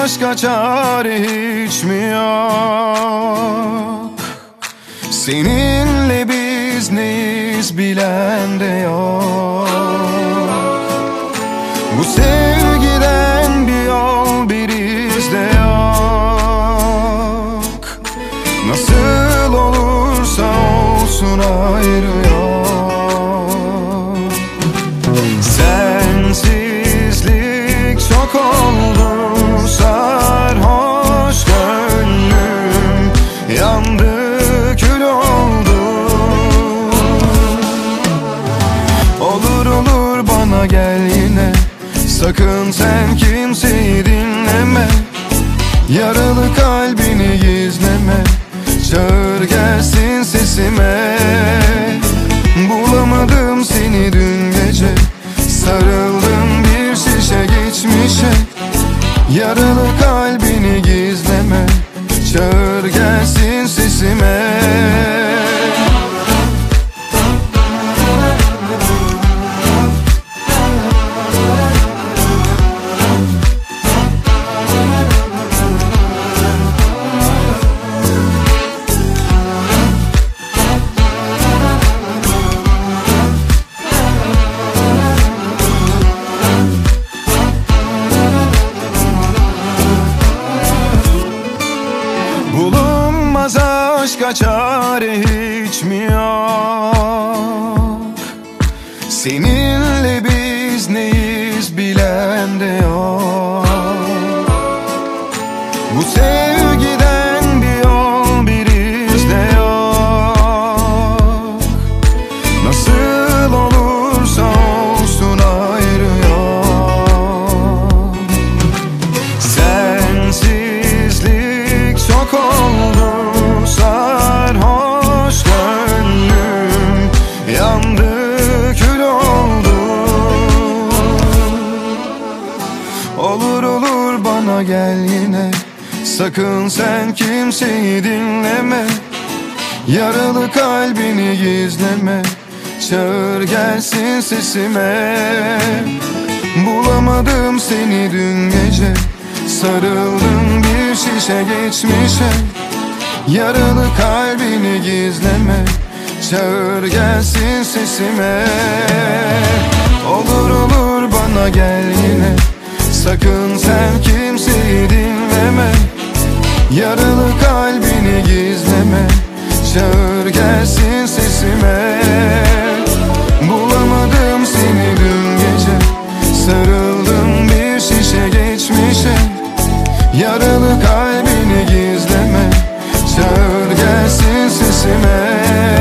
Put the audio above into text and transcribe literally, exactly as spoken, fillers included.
başka çare hiç mi yok? Seninle biz neyiz bilen de yok. Bu sevgiden bir yol bir iz de yok. Nasıl olursa olsun ayrı yok. Sensizlik çok oldu, sarhoş gönlüm yandı, kül oldu. Olur olur bana gel yine, sakın sen kimseyi dinleme. Yaralı kalbini gizleme, çağır gelsin sesime. Bulamadım seni dün gece, sarıldım bir şişe geçmişe. Yaralı kalbini gizleme, çağır gelsin sesime. Bulunmaz aşka çare hiç mi yok? Seninle biz neyiz bilen de yok. Bu sevgiden bir yol bir iz de yok. Nasıl olursa olsun ayrı yok. Sensizlik çok oldu, sarhoş gönlüm yandı, kül oldu. Olur olur bana gel yine, sakın sen kimseyi dinleme. Yaralı kalbini gizleme, çağır gelsin sesime. Bulamadım seni dün gece, sarıldım bir şişe geçmişe. Yaralı kalbini gizleme, çağır gelsin sesime. Olur olur bana gel yine, sakın sen kimseyi dinleme. Yaralı kalbini gizleme, çağır gelsin sesime. Bulamadım seni dün gece, sarıldım bir şişe geçmişe. Yaralı kalbini gizleme, çağır gelsin sesime.